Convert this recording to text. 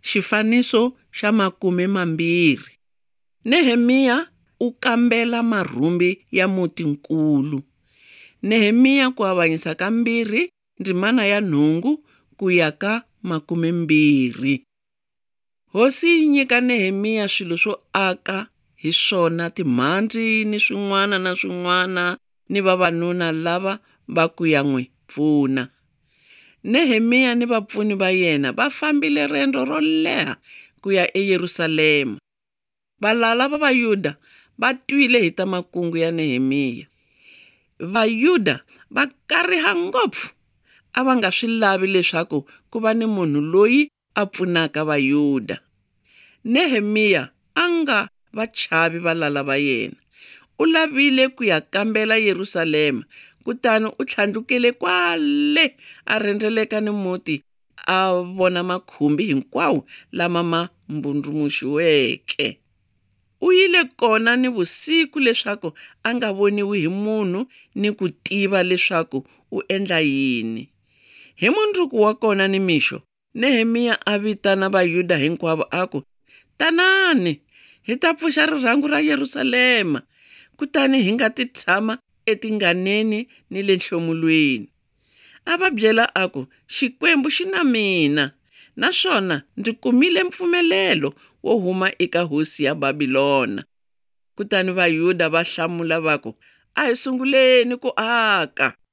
Xifaniso xa 20. Nehemiya u kambela marhumbi ya mutinkulu. Nehemiya ku avanyisa ka 2 ndzimana ya nhungu ku ya ka 20. Hosi yi nyika Nehemiya swilo swo aka hi swona timhandzi ni swin'wana na swin'wana ni vavanuna lava va ku ya n'wi pfuna. Nehemiya ni vapfuni va yena va fambile riendzo ro leha ku ya eYerusalema. Valala va Vayuda va twile hi ta makungu ya Nehemiya. Vayuda va kariha ngopfu. A va nga swi lavi leswaku ku va ni munhu loyi a pfunaka Vayuda. Nehemiya a nga va chavi valala va yena. U lavile ku ya kambela Yerusalema, kutani u tlhandlukele kwale a rhendzeleka ni muti a vona makhumbi hinkwawo lama ma mbundrumuxiweke. U yile kona ni vusiku leswaku a nga voniwi hi munhu ni ku tiva leswaku u endla yini. Hi mundzuku wa kona ni mixo, Nehemiya a vitana Vayuda hinkwavo a ku, tanani, hi ta pfuxa rirhangu ra Yerusalema, kutani hi nga ti tshama etinganeni ni le nhlomulweni. A va byela a ku, Xikwembu xi na mina, naswona ndzi kumile mpfumelelo wo huma eka hosi ya Babilona. Kutani Vayuda va hlamula va ku, a hi sunguleni ku aka.